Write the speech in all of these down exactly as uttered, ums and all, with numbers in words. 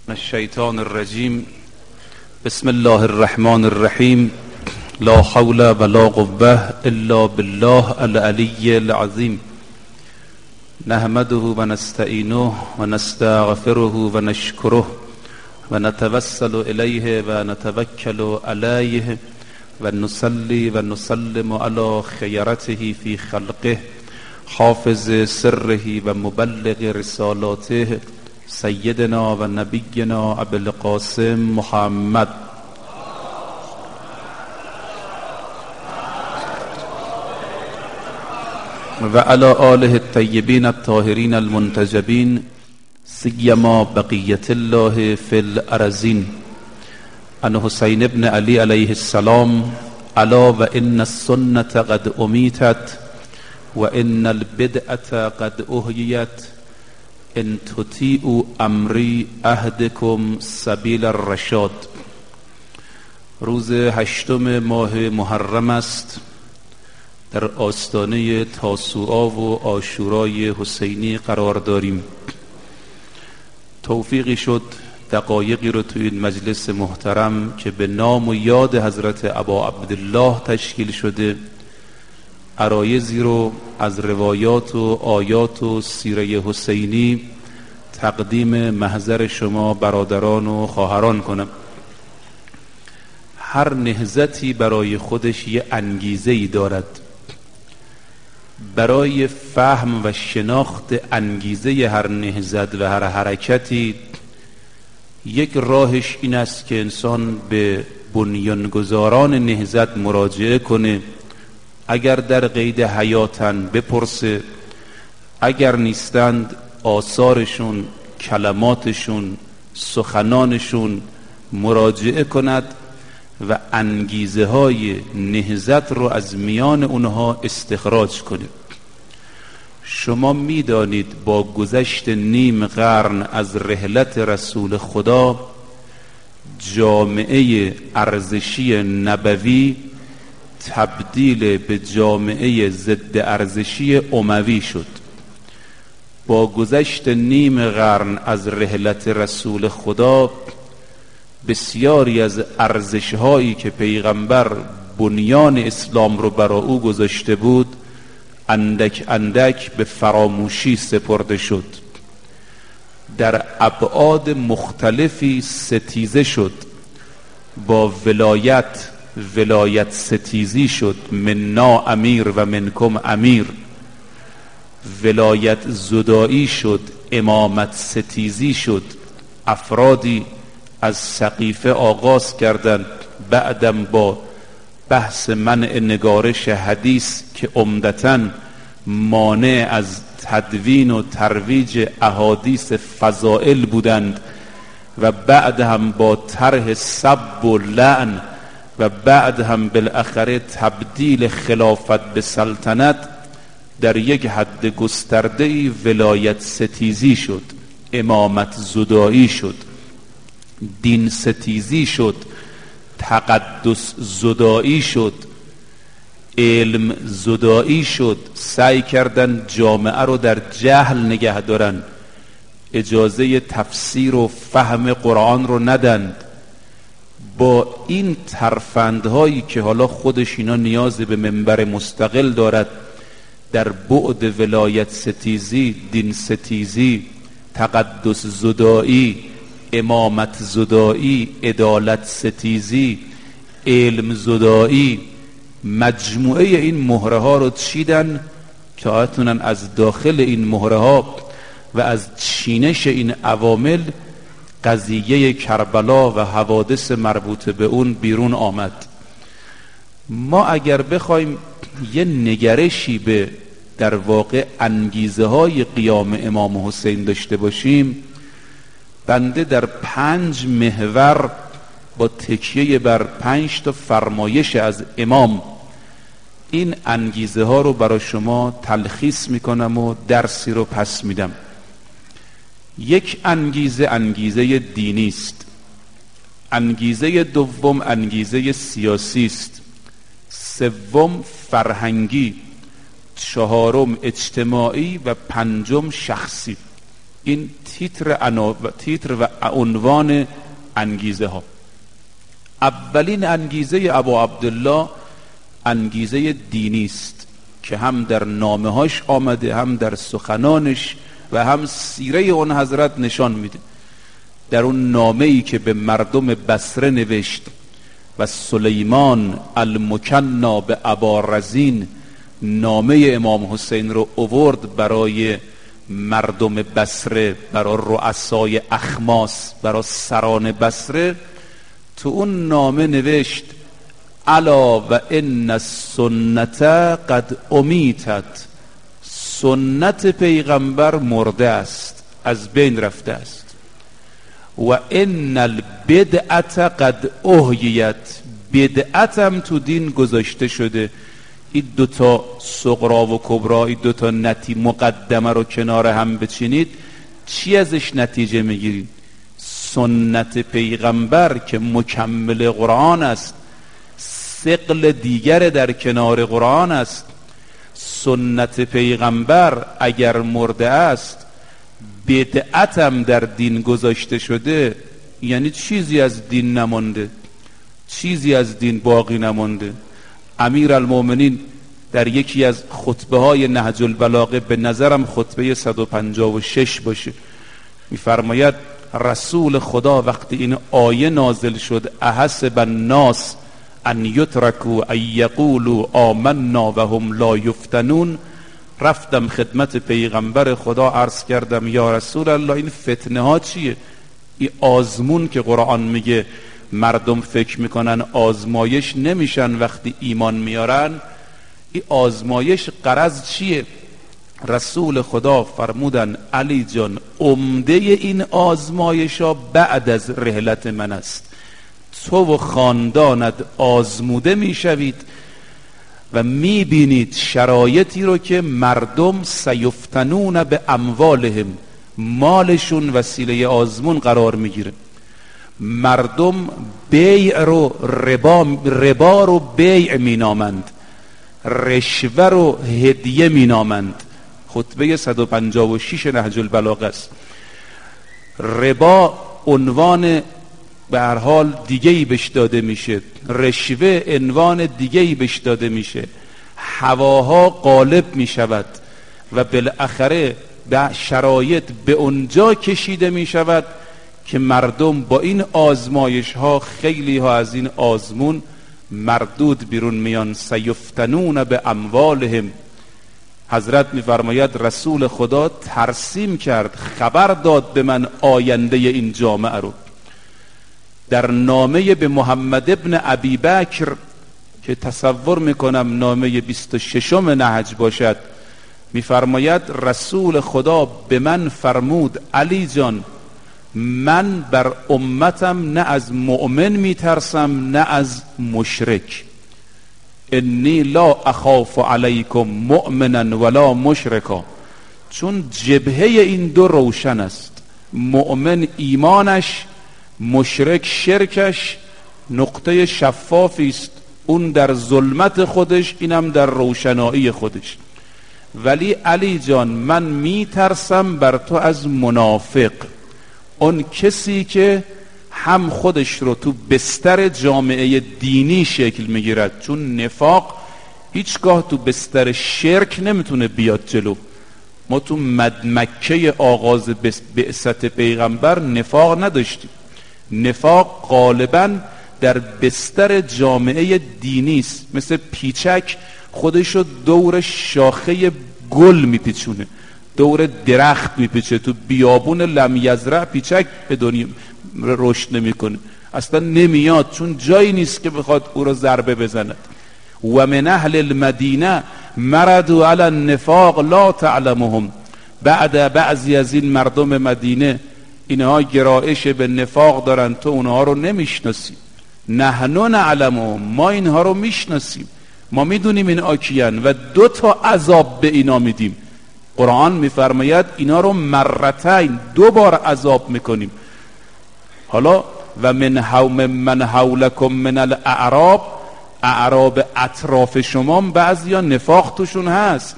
الشیطان الرجیم. بسم الله الرحمن الرحیم. لا حول ولا قوة الا بالله العلی العظیم. نحمده و نستعینه و نستغفره و نشکره و نتوسل الیه و نتوکل علیه و نصلی و نسلم علی خیرته فی خلقه حافظ سره و مبلغ رسالاته سیدنا و نبینا ابی القاسم محمد و علی آله الطیبین الطاهرین المنتجبین سیما بقیت الله فی الارضین. عن حسین بن علی علیه السلام: الا و ان السنة قد امیتت و ان البدعة قد احییت ان تطیعوا امری اهدکم سبیل الرشاد. روز هشتم ماه محرم است. در آستانه تاسوعا و عاشورای حسینی قرار داریم. توفیقی شد دقایقی رو توی این مجلس محترم که به نام و یاد حضرت ابا عبدالله تشکیل شده عرایضی رو از روایات و آیات و سیره حسینی تقدیم محضر شما برادران و خواهران کنم. هر نهضتی برای خودش یه انگیزه‌ای دارد. برای فهم و شناخت انگیزه هر نهضت و هر حرکتی یک راهش این است که انسان به بنیانگذاران نهضت مراجعه کنه، اگر در قید حیاتن بپرسه، اگر نیستند آثارشون، کلماتشون، سخنانشون مراجعه کند و انگیزه های نهضت رو از میان اونها استخراج کنید. شما میدانید با گذشت نیم قرن از رحلت رسول خدا جامعه ارزشی نبوی تبدیل به جامعه ضد ارزشی اموی شد. با گذشت نیم قرن از رحلت رسول خدا بسیاری از ارزش‌هایی که پیغمبر بنیان اسلام رو برای او گذاشته بود اندک اندک به فراموشی سپرده شد. در ابعاد مختلفی ستیزه شد. با ولایت ولایت ستیزی شد، منا امیر و منکم امیر. ولایت زدایی شد، امامت ستیزی شد. افرادی از سقیفه آغاز کردند، بعدم با بحث منع نگارش حدیث که عمدتاً مانع از تدوین و ترویج احادیث فضائل بودند و بعد هم با طرح سب و لعن و بعد هم بالاخره تبدیل خلافت به سلطنت در یک حد گسترده‌ای ولایت ستیزی شد، امامت زدایی شد، دین ستیزی شد، تقدس زدایی شد، علم زدایی شد. سعی کردن جامعه رو در جهل نگه دارن، اجازه تفسیر و فهم قرآن رو ندند. با این ترفندهایی که حالا خودش اینا نیاز به منبر مستقل دارد، در بعد ولایت ستیزی، دین ستیزی، تقدس زدایی، امامت زدایی، عدالت ستیزی، علم زدایی، مجموعه این مهره ها رو چیدن که آیتونن از داخل این مهره ها و از چینش این عوامل قضیه کربلا و حوادث مربوط به اون بیرون آمد. ما اگر بخوایم یه نگرشی به در واقع انگیزه های قیام امام حسین داشته باشیم، بنده در پنج محور با تکیه بر پنج تا فرمایش از امام این انگیزه ها رو برای شما تلخیص میکنم و درسی رو پس میدم. یک انگیزه انگیزه دینی است، انگیزه دوم انگیزه سیاسی است، سوم فرهنگی، چهارم اجتماعی و پنجم شخصی. این تیتر, انو... تیتر و عنوان انگیزه ها. اولین انگیزه ابو عبدالله انگیزه دینی است که هم در نامه هاش آمده، هم در سخنانش و هم سیره اون حضرت نشان میده. در اون نامه‌ای که به مردم بصره نوشت و سلیمان المکنا به ابا رزین نامه امام حسین رو آورد برای مردم بصره، برای رؤسای اخماس، برای سران بصره، تو اون نامه نوشت الا و ان السنت قد امیتت، سنت پیغمبر مرده است، از بین رفته است. و ان البدعت قد احییت، بدعت هم تو دین گذاشته شده. این دوتا صغرا و کبرا، این دوتا نتی مقدمه رو کنار هم بچینید، چی ازش نتیجه میگیرید؟ سنت پیغمبر که مکمل قرآن است، ثقل دیگر در کنار قرآن است. سنت پیغمبر اگر مرده است، بدعت هم در دین گذاشته شده، یعنی چیزی از دین نمانده، چیزی از دین باقی نمانده. امیر المومنین در یکی از خطبه های نهج البلاغه، به نظرم خطبه صد و پنجاه و شش باشه، میفرماید رسول خدا وقتی این آیه نازل شد احسب الناس ان یترکوا ان یقولوا آمنا و هم لا یفتنون، رفتم خدمت پیغمبر خدا عرض کردم یا رسول الله این فتنه ها چیه؟ این آزمون که قرآن میگه مردم فکر میکنن آزمایش نمیشن وقتی ایمان میارن، این آزمایش غرض چیه؟ رسول خدا فرمودن علی جان عمده این آزمایش ها بعد از رحلت من است، تو و خاندانت آزموده میشوید و میبینید شرایطی رو که مردم سیفتنون به اموالهم، مالشون وسیله آزمون قرار میگیره. مردم بیع رو ربا, ربا رو بیع مینامند، رشوه رو هدیه مینامند. خطبه صد و پنجاه و شش نهج البلاغه است. ربا عنوان به هر حال دیگه‌ای بهش داده میشه، رشوه عنوان دیگه‌ای بهش داده میشه، هواها غالب میشود و بالاخره به شرایط به اونجا کشیده میشود که مردم با این آزمایش ها، خیلی ها از این آزمون مردود بیرون میان. سیفتنون به اموالهم، حضرت میفرماید رسول خدا ترسیم کرد، خبر داد به من آینده این جامعه رو. در نامه به محمد ابن ابی بکر که تصور میکنم نامه بیست و ششم نهج باشد، میفرماید رسول خدا به من فرمود علی جان من بر امتم نه از مؤمن میترسم نه از مشرک، انی لا اخاف علیکم مؤمنا ولا مشرکا، چون جبهه این دو روشن است، مؤمن ایمانش، مشرک شرکش نقطه شفافی است، اون در ظلمت خودش، اینم در روشنایی خودش. ولی علی جان من میترسم بر تو از منافق، اون کسی که هم خودش رو تو بستر جامعه دینی شکل میگیرد، چون نفاق هیچگاه تو بستر شرک نمیتونه بیاد جلو. ما تو مد مکه آغاز بعثت پیغمبر نفاق نداشتیم، نفاق غالبا در بستر جامعه دینی است، مثل پیچک خودشو دور شاخه گل میپیچونه، دور درخت میپیچه. تو بیابون لم یزرع پیچک به دنیا رشد نمیکنه، اصلا نمیاد، چون جایی نیست که بخواد او رو ضربه بزند. و من اهل المدینه مردوا علی النفاق لا تعلمهم، بعد بعضی از این مردم مدینه اینها گرایش به نفاق دارن، تو اونها رو نمیشناسی. نحن نعلمهم، ما اینها رو میشناسیم، ما میدونیم این آکیان و دو تا عذاب به اینا میدیم. قرآن میفرماید اینا رو مرتین، دو بار عذاب میکنیم. حالا و من حوم من حولکم من الاعراب، اعراب اطراف شما بعضیا نفاق توشون هست،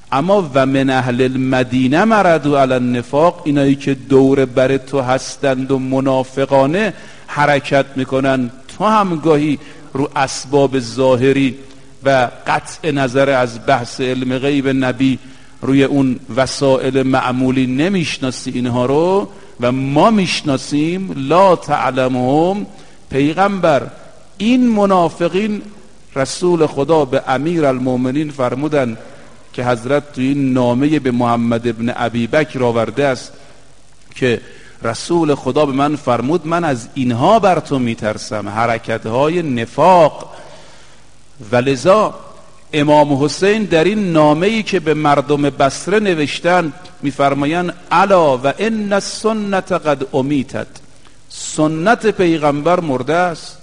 اما و من اهل المدینه مردوا علی النفاق، اینایی که دور بر تو هستند و منافقانه حرکت میکنن، تو هم گاهی رو اسباب ظاهری و قطع نظر از بحث علم غیب نبی روی اون وسائل معمولی نمیشناسی اینها رو و ما میشناسیم. لا تعلمهم، پیغمبر این منافقین رسول خدا به امیر المؤمنین فرمودن که حضرت تو این نامه به محمد ابن ابی بکر آورده است که رسول خدا به من فرمود من از اینها بر تو میترسم، حرکتهای نفاق. ولذا امام حسین در این نامه‌ای که به مردم بصره نوشتن میفرمایند الا و ان السنت قد امیتت، سنت پیغمبر مرده است.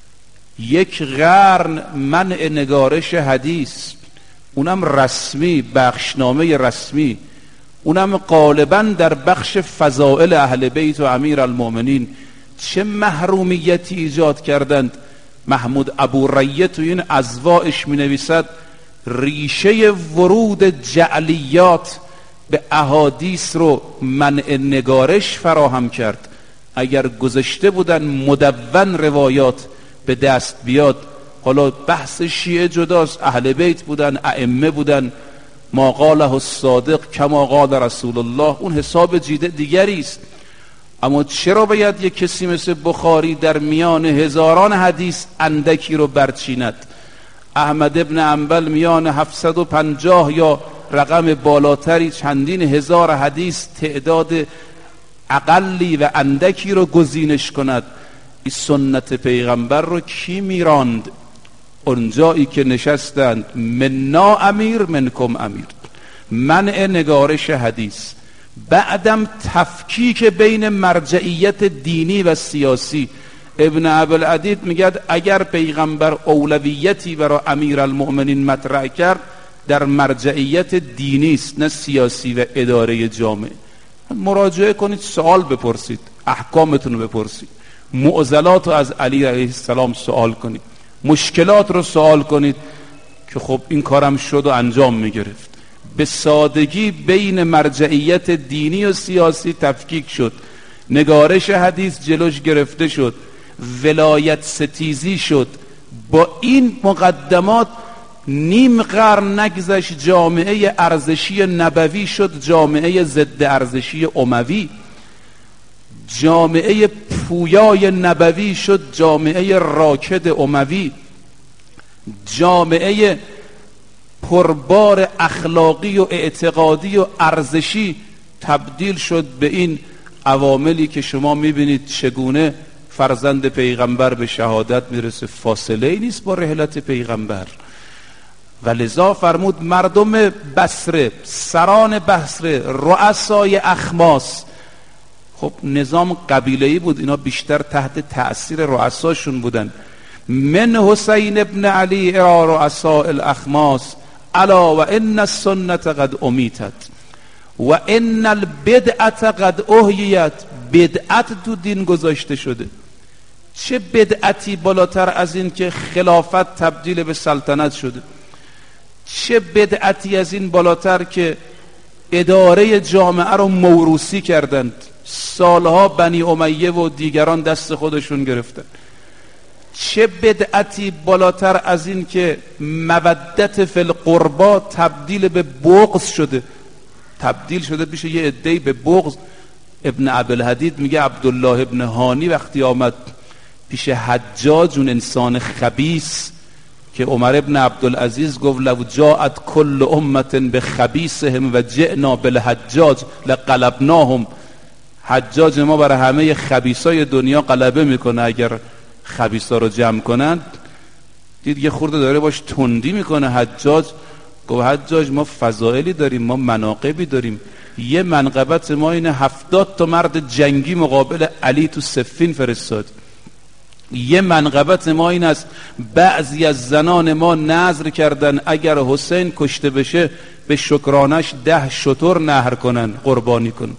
یک قرن منع نگارش حدیث، اونم رسمی، بخشنامه رسمی، اونم غالبا در بخش فضائل اهل بیت و امیر المؤمنین. چه محرومیتی ایجاد کردند. محمود ابو ریه تو این ازواعش می نویسد ریشه ورود جعلیات به احادیث رو منع نگارش فراهم کرد. اگر گذشته بودن مدون روایات به دست بیاد، حالا بحث شیعه جداست، اهل بیت بودن، ائمه بودن، ما قاله الصادق کما قال رسول الله، اون حساب دیگری است. اما چرا باید یک کسی مثل بخاری در میان هزاران حدیث اندکی رو برچیند؟ احمد ابن حنبل میان هفتصد و پنجاه یا رقم بالاتری چندین هزار حدیث تعداد اقلی و اندکی رو گزینش کند. این سنت پیغمبر رو کی میراند؟ اونجایی که نشستند منا امیر منکم امیر، منع نگارش حدیث، بعدم تفکیک بین مرجعیت دینی و سیاسی. ابن ابوالعدید میگه اگر پیغمبر اولویتی برای امیر المؤمنین مطرح کرد در مرجعیت دینی است نه سیاسی و اداره جامعه. مراجعه کنید، سوال بپرسید، احکامتون رو بپرسید، معضلات رو از علی علیه السلام سوال کنید، مشکلات رو سوال کنید که خب این کارم شد و انجام میگرفت. به سادگی بین مرجعیت دینی و سیاسی تفکیک شد، نگارش حدیث جلوش گرفته شد، ولایت ستیزی شد. با این مقدمات نیم قرن نگذشت جامعه ارزشی نبوی شد جامعه ضد ارزشی اموی، جامعه پویای نبوی شد جامعه راکد اموی، جامعه پربار اخلاقی و اعتقادی و ارزشی تبدیل شد به این عواملی که شما میبینید چگونه فرزند پیغمبر به شهادت میرسه. فاصله نیست با رحلت پیغمبر. و لذا فرمود مردم بصره، سران بصره، رؤسای اخماس، خب نظام قبیله‌ای بود، اینا بیشتر تحت تأثیر رؤساشون بودن. من حسین ابن علی الى رؤساء الاخماس الا و ان السنت قد امیتت و ان البدعت قد احییت، بدعت تو دین گذاشته شده. چه بدعتی بالاتر از این که خلافت تبدیل به سلطنت شده؟ چه بدعتی از این بالاتر که اداره جامعه رو موروثی کردند، سالها بنی امیه و دیگران دست خودشون گرفتن؟ چه بدعتی بالاتر از این که مودت فی القربا تبدیل به بغض شده، تبدیل شده بشه یه عده‌ای به بغض. ابن ابوالحدید میگه عبدالله ابن هانی وقتی آمد پیش حجاج، اون انسان خبیث که عمر ابن عبدالعزیز گفت لو جاءت کل امت بخبیثهم و جئنا بالحجاج لقلبناهم، حجاج ما برای همه خبیثای دنیا غلبه میکنه، اگر خبیثا رو جمع کنند. دید یه خورده داره باش تندی میکنه حجاج، گفت حجاج ما فضائلی داریم، ما مناقبی داریم، یه منقبت ما اینه هفتاد تا مرد جنگی مقابل علی تو صفین فرستاد، یه منقبت ما این است بعضی از زنان ما نذر کردن اگر حسین کشته بشه به شکرانش ده شتر نهر کنن، قربانی کنن.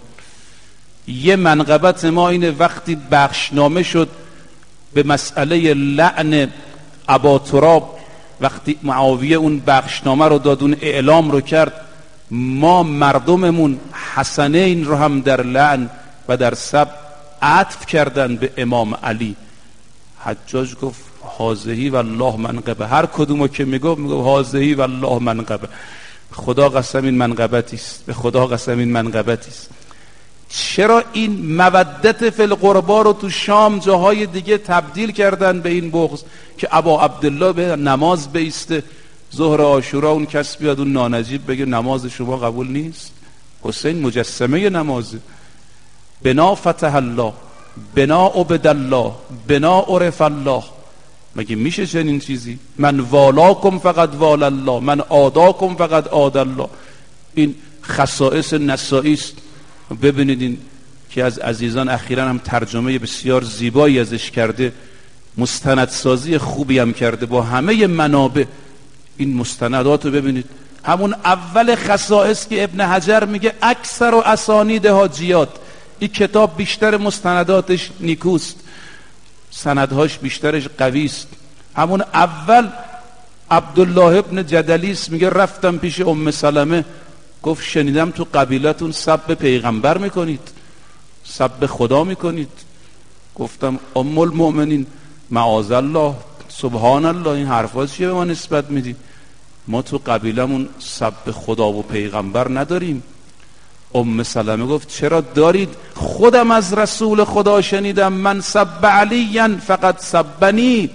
یه منقبت ما اینه وقتی بخشنامه شد به مسئله لعن ابا تراب، وقتی معاویه اون بخشنامه رو داد، اون اعلام رو کرد، ما مردممون حسنین رو هم در لعن و در سب عطف کردن به امام علی. حجاج گفت هازهی والله منقبه، هر کدومو که میگفت میگفت هازهی والله منقبه، خدا قسم این منقبتی است، به خدا قسم این منقبتی است. چرا این مودت فی القربا رو تو شام جاهای دیگه تبدیل کردن به این بغض که ابا عبدالله به نماز بیسته، ظهر عاشورا اون کس بیاد اون نانجیب بگه نماز شما قبول نیست؟ حسین مجسمه نمازه. بنا فتح الله، بنا عبد الله، بنا عرف الله. مگه میشه چنین چیزی؟ من والاکم فقط والا الله، من آداکم فقط آد الله. این خصائص نسائی است. ببینید این که از عزیزان اخیراً هم ترجمه بسیار زیبایی ازش کرده، مستندسازی خوبی هم کرده با همه منابع. این مستندات رو ببینید. همون اول خصائص که ابن حجر میگه اکثر و اسانید حاجیات، این کتاب بیشتر مستنداتش نیکوست، سندهاش بیشترش قویست. همون اول عبدالله ابن جدلیس میگه رفتم پیش ام سلمه، گفت شنیدم تو قبیلتون سب پیغمبر میکنید، سب خدا میکنید. گفتم ام المؤمنین معاذ الله، سبحان الله، این حرفا چیه به ما نسبت میدی؟ ما تو قبیلمون سب خدا و پیغمبر نداریم. ام سلمه گفت چرا دارید؟ خودم از رسول خدا شنیدم من سب علیا فقط سبنی.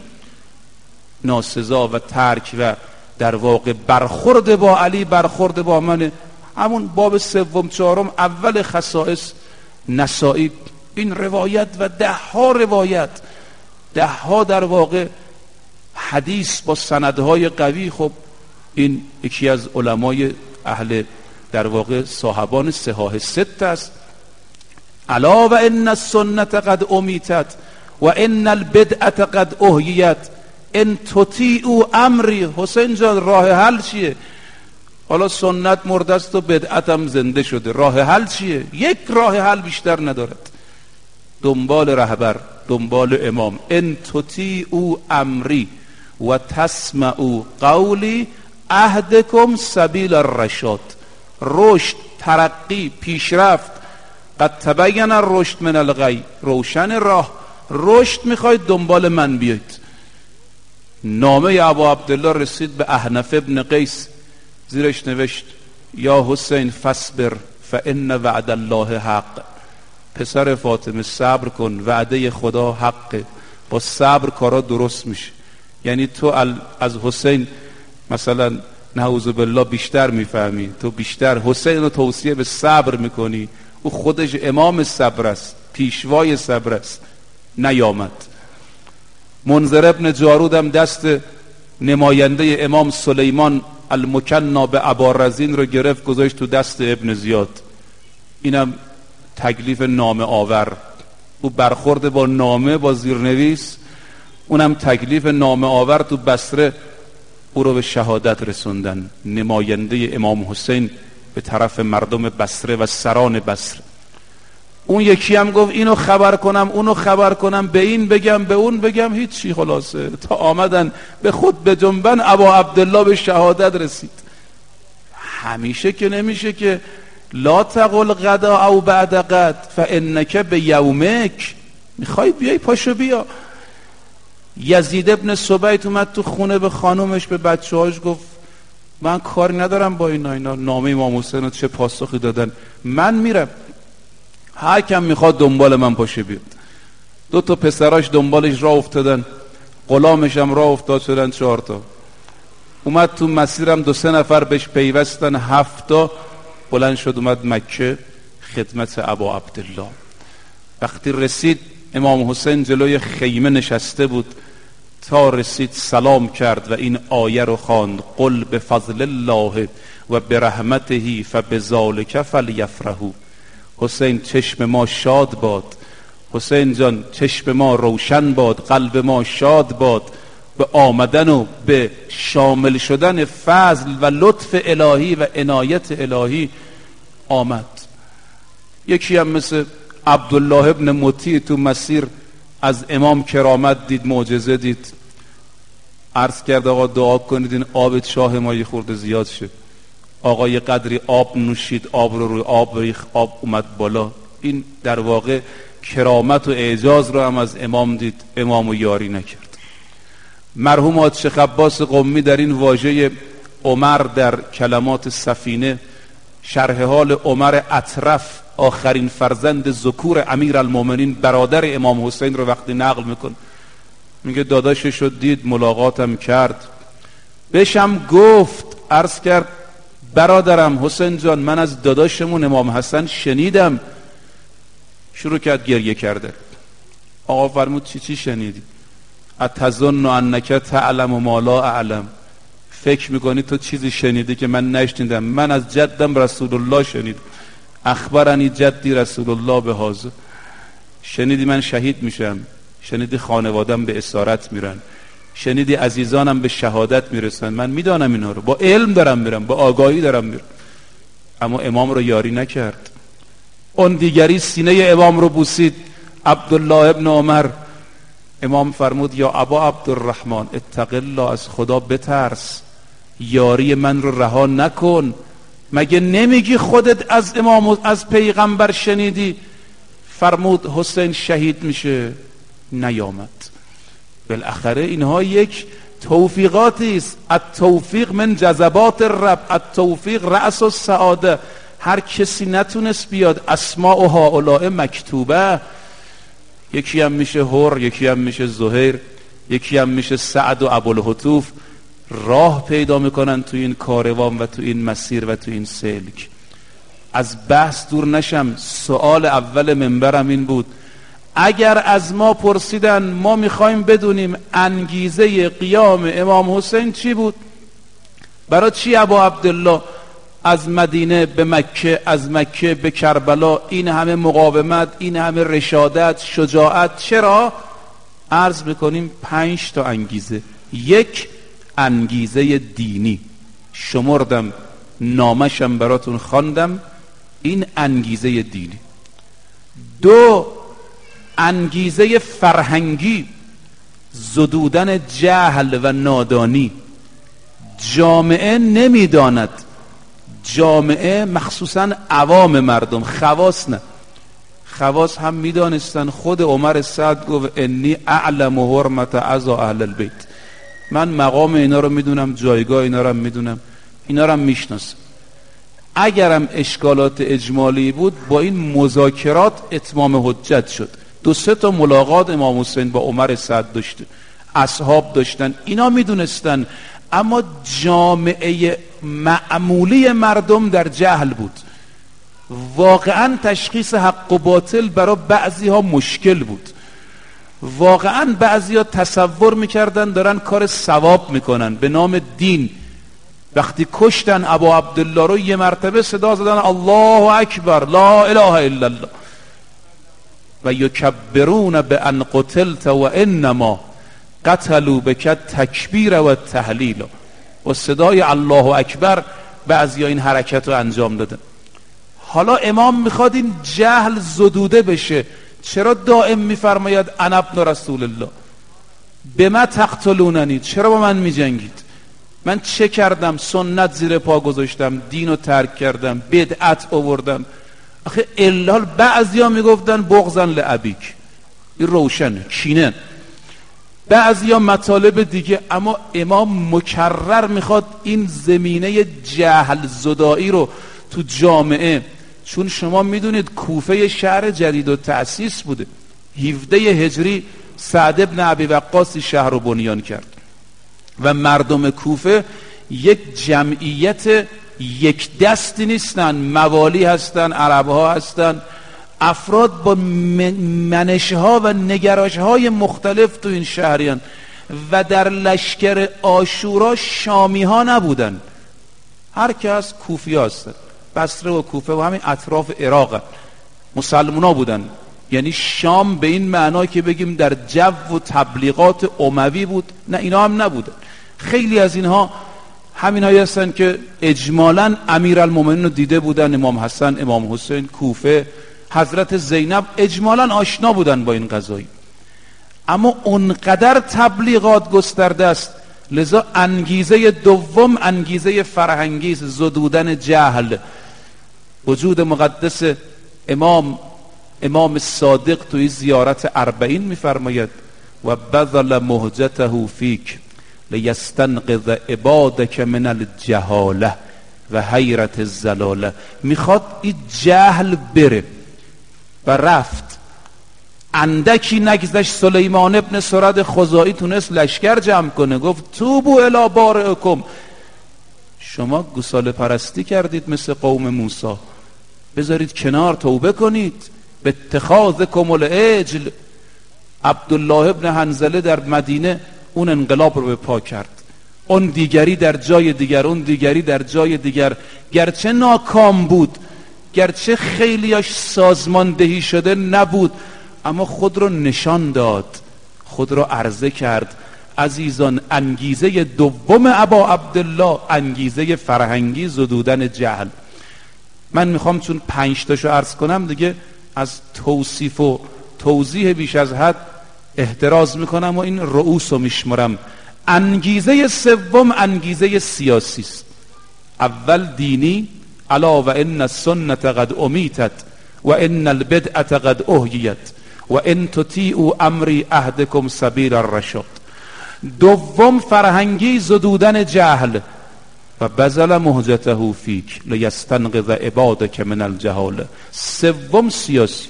ناسزا و ترک و در واقع برخورد با علی برخورد با من. همون باب سوم چهارم اول خصائص نسائی این روایت و ده ها روایت، ده ها در واقع حدیث با سندهای قوی. خب این یکی از علمای اهل در واقع صاحبان صحاح ست است. الا و ان السنت قد امیتت و ان البدعت قد احییت ان تطیعوا امری. حسین جان راه حل چیه؟ حالا سنت مرده است و بدعت هم زنده شده، راه حل چیه؟ یک راه حل بیشتر ندارد، دنبال رهبر، دنبال امام. ان تطیعوا امری و تسمعوا قولی اهدکم سبیل الرشاد. رشد، ترقی، پیشرفت. قد تبین الرشد من الغی، روشن راه. رشد میخواید دنبال من بیاید. نامه ابو عبدالله رسید به احنف ابن قیس، زیرش نوشت یا حسین فاصبر فان وعد الله حق. پسر فاطمه صبر کن، وعده خدا حقه، با صبر کارا درست میشه. یعنی تو از حسین مثلا نعوذ بالله بیشتر میفهمی، تو بیشتر حسین رو توصیه به صبر میکنی. او خودش امام صبر است، پیشوای صبر است، نیامد. منذر ابن جارود هم دست نماینده امام سلیمان المکنا به ابارزین رو گرفت گذاشت تو دست ابن زیاد. اینم تکلیف نامه آور. او برخورد با نامه با زیرنویس، اونم تکلیف نامه آور تو بصره، او رو به شهادت رسوندن. نماینده امام حسین به طرف مردم بصره و سران بصره. اون یکی هم گفت اینو خبر کنم اونو خبر کنم، به این بگم به اون بگم، هیچی. خلاصه تا آمدن به خود به جنبن ابا عبدالله به شهادت رسید. همیشه که نمیشه که لا تقل غدا او بعد غد فانک بیومک. میخوای بیای پاشو بیا. یزید ابن سبیت اومد تو خونه به خانومش به بچه‌هاش گفت من کاری ندارم با اینا، اینا نامه امام حسین رو چه پاسخی دادن، من میرم، هر کم میخواد دنبال من پاشه بیاد. دو تا پسراش دنبالش راه افتادن، غلامش هم راه افتاد، شدن چهار تا. اومد تو مسیرم دو سه نفر بهش پیوستن، هفت تا. بلند شد اومد مکه خدمت ابا عبدالله. وقتی رسید امام حسین جلوی خیمه نشسته بود، تا رسید سلام کرد و این آیه رو خواند قل بفضل الله و برحمته فبذلک فلیفرحوا. حسین چشم ما شاد باد، حسین جان چشم ما روشن باد، قلب ما شاد باد به آمدن و به شامل شدن فضل و لطف الهی و عنایت الهی آمد. یکی هم مثل عبدالله ابن مطیع تو مسیر از امام کرامت دید، معجزه دید، عرض کرد آقا دعا کنید این آب شاه ما یه خورده زیاد شد. آقای قدری آب نوشید، آب رو روی آب ریخ، آب اومد بالا. این در واقع کرامت و اعجاز رو هم از امام دید، امام و یاری نکرد. مرحوم حاج شیخ عباس قمی در این واژه عمر در کلمات سفینه شرح حال عمر اطرف، آخرین فرزند ذکور امیرالمومنین برادر امام حسین رو وقتی نقل میکن، میگه داداشش رو دید، ملاقاتم کرد، بهشم گفت، عرض کرد برادرم حسین جان من از داداشمون امام حسن شنیدم. شروع کرد گریه کرده. آقا فرمود چی چی شنیدی؟ اتظن انک تعلم ما لا اعلم، فکر میکنی تو چیزی شنیدی که من نشنیدم؟ من از جدم رسول الله شنیدم، اخبرنی جدی رسول الله به هذا. شنیدی من شهید میشم، شنیدی خانوادم به اسارت میرن، شنیدی عزیزانم به شهادت میرسن، من میدانم اینا رو، با علم دارم میرم، با آگاهی دارم میرم. اما امام رو یاری نکرد. اون دیگری سینه امام رو بوسید، عبدالله ابن عمر. امام فرمود یا ابا عبدالرحمن اتق الله، از خدا بترس، یاری من رو رها نکن. مگه نمیگی خودت از امام از پیغمبر شنیدی؟ فرمود حسین شهید میشه، نیامد. بالاخره اینها یک توفیقاتی است. التوفیق من جذبات الرب، التوفیق رأس السعاده. هر کسی نتونست بیاد. اسماء هؤلاء مکتوبه، یکی هم میشه هر، یکی هم میشه زهیر، یکی هم میشه سعد و ابوالهتوف. راه پیدا میکنن تو این کاروان و تو این مسیر و تو این سلک. از بحث دور نشم، سوال اول منبرم این بود، اگر از ما پرسیدن ما میخوایم بدونیم انگیزه قیام امام حسین چی بود، برای چی ابا عبدالله از مدینه به مکه، از مکه به کربلا، این همه مقاومت، این همه رشادت، شجاعت، چرا؟ عرض میکنیم پنج تا انگیزه. یک، انگیزه دینی، شمردم نامشم براتون خواندم، این انگیزه دینی. دو، انگیزه فرهنگی، زدودن جهل و نادانی. جامعه نمیداند، جامعه مخصوصا عوام مردم، خواص نه، خواص هم میدانستن. خود عمر سعد گفت انی اعلم حرمت عزا اهل البیت، من مقام اینا رو میدونم، جایگاه اینا رو میدونم، اینا رو میشناسم. اگرم اشکالات اجمالی بود با این مذاکرات اتمام حجت شد. دو سه تا ملاقات امام حسین با عمر سعد داشته، اصحاب داشتن، اینا میدونستن. اما جامعه معمولی مردم در جهل بود. واقعا تشخیص حق و باطل برای بعضی ها مشکل بود. واقعا بعضی ها تصور میکردن دارن کار ثواب میکنن به نام دین. وقتی کشتن ابا عبدالله رو یه مرتبه صدا زدن الله اکبر لا اله الا الله و یکبرون به ان قتلت و انما قتلوا بک تکبیر و تهلیل. و صدای الله اکبر بعضی این حرکت رو انجام دادن. حالا امام میخواد این جهل زدوده بشه. چرا دائم میفرماید انا ابن رسول الله؟ بما تقتلوننی، چرا با من میجنگید؟ من چه کردم؟ سنت زیر پا گذاشتم، دین رو ترک کردم، بدعت آوردم. آخه علال بعضی ها میگفتن بغضن لعبیک، این روشنه، کینه. بعضی ها مطالب دیگه. اما امام مکرر میخواد این زمینه جهل زدایی رو تو جامعه، چون شما میدونید کوفه شهر جدید و تأسیس بوده، هفده هجری سعد ابن ابی وقاص شهر رو بنیان کرد و مردم کوفه یک جمعیت یک دستی نیستن، موالی هستن، عرب ها هستن، افراد با منشها و نگرشهای مختلف تو این شهریان. و در لشکر عاشورا شامی ها نبودن، هر کس کوفی هستن، بصره و کوفه و همین اطراف عراق مسلمان ها بودن. یعنی شام به این معنا که بگیم در جو و تبلیغات اموی بود، نه، اینا هم نبودن. خیلی از اینها همین هایی هستن که اجمالاً امیرالمومنین رو دیده بودن، امام حسن، امام حسین، کوفه، حضرت زینب، اجمالاً آشنا بودن با این قضایی. اما اونقدر تبلیغات گسترده است لذا انگیزه دوم انگیزه فرهنگی، زدودن جهل. وجود مقدس امام امام صادق توی زیارت اربعین میفرماید و بذل مهجته فیک لیستنقذ عبادک من الجهاله و حیرت الزلاله. میخواد این جهل بره و رفت. اندکی نگذشت سلیمان ابن سرد خزاعی تونست لشکر جمع کنه، گفت توبو الی بارئکم، شما گوساله پرستی کردید مثل قوم موسی، بذارید کنار، توبه کنید. به اتخاذکم العجل. عبدالله ابن حنظله در مدینه اون انقلاب رو به پا کرد، اون دیگری در جای دیگر، اون دیگری در جای دیگر، گرچه ناکام بود، گرچه خیلیاش سازماندهی شده نبود، اما خود رو نشان داد، خود رو عرضه کرد. عزیزان، انگیزه دوم ابا عبدالله انگیزه فرهنگی، زدودن جهل. من میخوام چون پنج تاشو عرض کنم دیگه از توصیف و توضیح بیش از حد احتراز میکنم و این رؤوس رو میشمرم. انگیزه سوم انگیزه سیاسی است. اول دینی، الا و ان السنة قد امیتت و ان البدعة قد احییت و ان تطیعوا امری اهدکم سبیل الرشاد. دوم فرهنگی، زدودن جهل و بذل مهجته فیک لیستنقذ عبادک من الجهاله. سوم سیاسی،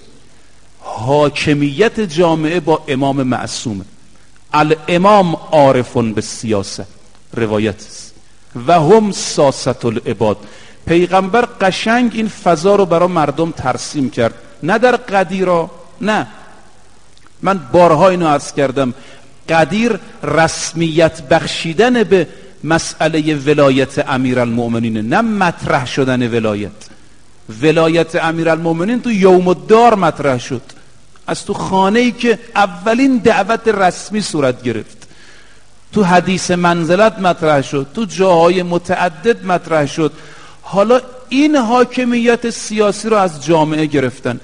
حاکمیت جامعه با امام معصوم. الامام عارف بالسیاسه، روایت است، و هم ساسة العباد. پیغمبر قشنگ این فضا رو برای مردم ترسیم کرد، نه در قدیرا، نه، من بارها اینو عرض کردم، قدیر رسمیت بخشیدن به مسئله ولایت امیرالمؤمنین، نه مطرح شدن ولایت. ولایت امیرالمؤمنین تو یوم الدار مطرح شد، از تو خانه‌ای که اولین دعوت رسمی صورت گرفت، تو حدیث منزلت مطرح شد، تو جاهای متعدد مطرح شد. حالا این حاکمیت سیاسی رو از جامعه گرفتن،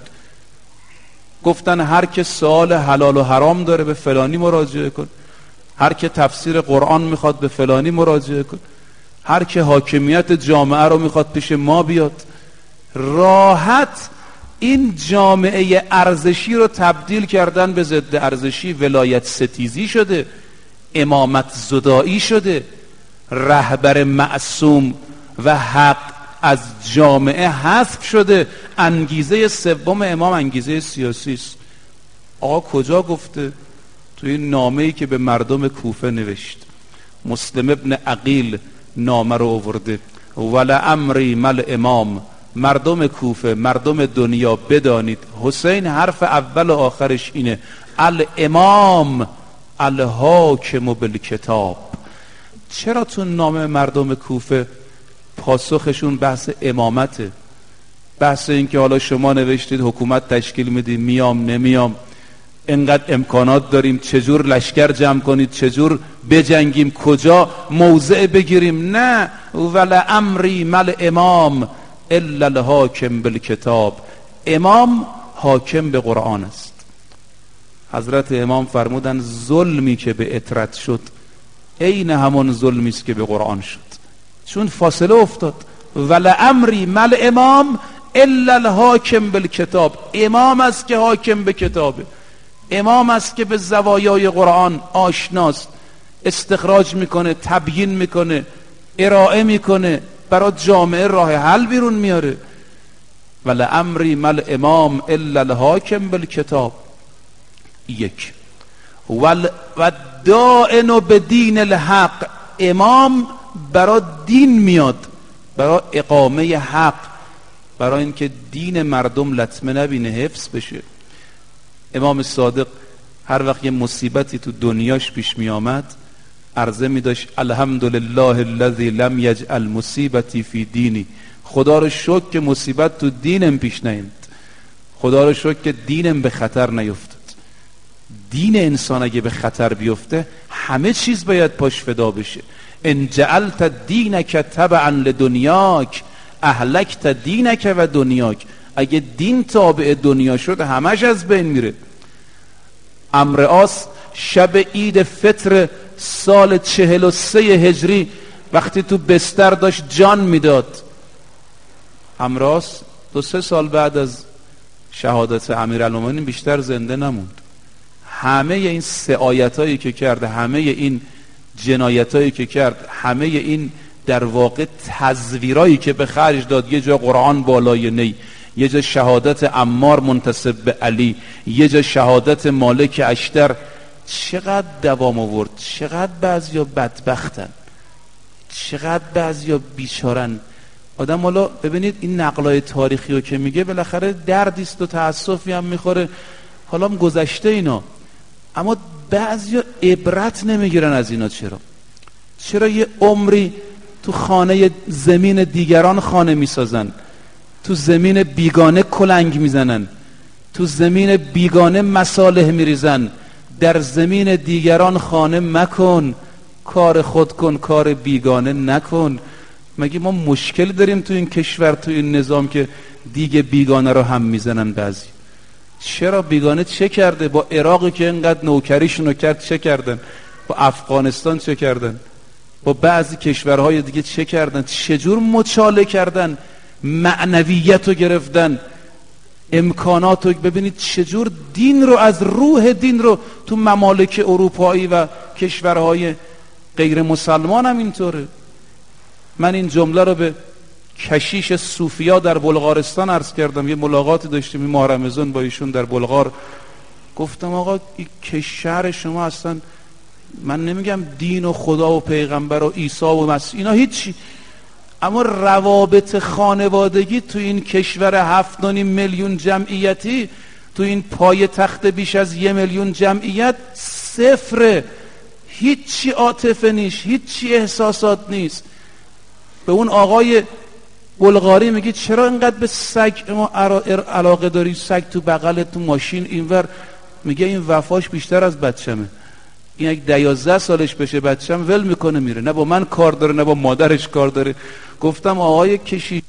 گفتن هر که سوال حلال و حرام داره به فلانی مراجعه کن، هر که تفسیر قرآن میخواد به فلانی مراجعه کن، هر که حاکمیت جامعه رو میخواد پیش ما بیاد. راحت این جامعه ارزشی رو تبدیل کردن به ضد ارزشی. ولایت ستیزی شده، امامت زدایی شده، رهبر معصوم و حق از جامعه حذف شده. انگیزه سوم امام انگیزه سیاسی است. آقا کجا گفته؟ توی نامه‌ای که به مردم کوفه نوشت. مسلم ابن عقیل نامه رو آورده، ولعمری مل امام، مردم کوفه، مردم دنیا بدانید، حسین حرف اول و آخرش اینه، الامام الحاکم بالکتاب. چرا تو نامه مردم کوفه پاسخشون بحث امامته؟ بحث این که حالا شما نوشتید حکومت تشکیل میدیم، میام نمیام، انقدر امکانات داریم، چجور لشکر جمع کنید، چجور بجنگیم، کجا موضع بگیریم. نه، ولا امری مل امام الا الحاکم بالکتاب. امام حاکم به قرآن است. حضرت امام فرمودن ظلمی که به اطرت شد عین همون ظلمی است که به قرآن شد، چون فاصله افتاد. ولا امری مل امام الا الحاکم بالکتاب. امام است که حاکم به کتابه، امام است که به زوایای قرآن آشناست، استخراج میکنه، تبیین میکنه، ارائه میکنه، برای جامعه راه حل بیرون میاره. ولا امری مل امام الا الحاکم بالکتاب. یک ول و دائن بدین الحق. امام برای دین میاد، برای اقامه حق، برای اینکه دین مردم لطمه نبینه، حفظ بشه. امام صادق هر وقت یه مصیبتی تو دنیاش پیش می آمد عرضه می داشت الحمدلله الذی لم یجعل مصیبتی فی دینی. خدا رو شکر که مصیبت تو دینم پیش نیامد، خدا رو شکر که دینم به خطر نیفتاد. دین انسان اگه به خطر بیفته همه چیز باید پاش فدا بشه. ان جعلت دینک تبعا لدنیاک اهلکت دینک و دنیاک. اگه دین تابع دنیا شد همش از بین میره. عمرو عاص شب عید فطر سال چهل و سه هجری وقتی تو بستر داشت جان میداد. همراز دو سه سال بعد از شهادت امیرالمومنین بیشتر زنده نموند. همه این سعایتایی که کرد، همه این جنایتایی که کرد، همه این در واقع تزویرایی که به خرج داد، یه جا قرآن بالای نی، یه جا شهادت عمار منتسب به علی، یه جا شهادت مالک اشتر، چقدر دوام آورد. چقدر بعضیا بدبختن، چقدر بعضیا بیچارن. آدم حالا ببینید این نقلای تاریخی رو که میگه بالاخره دردیست و تأسفی هم میخوره، حالا هم گذشته اینا، اما بعضیا عبرت نمیگیرن از اینا. چرا؟ چرا یه عمری تو خانه زمین دیگران خانه میسازن، تو زمین بیگانه کلنگ میزنن، تو زمین بیگانه مصالح میریزن؟ در زمین دیگران خانه مکن، کار خود کن، کار بیگانه نکن. مگه ما مشکل داریم تو این کشور، تو این نظام که دیگه بیگانه رو هم میزنن بعضی؟ چرا؟ بیگانه چه کرده؟ با عراقی که اینقدر نوکریشونو کرد چه کردن؟ با افغانستان چه کردن؟ با بعضی کشورهای دیگه چه کردن؟ چجور مچاله کردن؟ معنویت رو گرفتن، امکانات رو. ببینید چجور دین رو، از روح دین رو تو ممالک اروپایی و کشورهای غیر مسلمان هم اینطوره. من این جمله رو به کشیش صوفیا در بلغارستان عرض کردم، یه ملاقاتی داشتیم این ماه رمضان با ایشون در بلغار. گفتم آقا این کشور شما اصلا، من نمیگم دین و خدا و پیغمبر و عیسی و مسیح اینا هیچی، اما روابط خانوادگی تو این کشور هفت و نیم میلیون جمعیتی، تو این پای تخت بیش از یه میلیون جمعیت صفره. هیچی عاطفه نیست، هیچی احساسات نیست. به اون آقای بلغاری میگی چرا اینقدر به سگ ما علاقه داری؟ سگ تو بغل، تو ماشین اینور. میگه این وفاش بیشتر از بچمه، این یک دوازده سالش بشه بچم ول میکنه میره، نه با من کار داره نه با مادرش کار داره. گفتم آقای کشی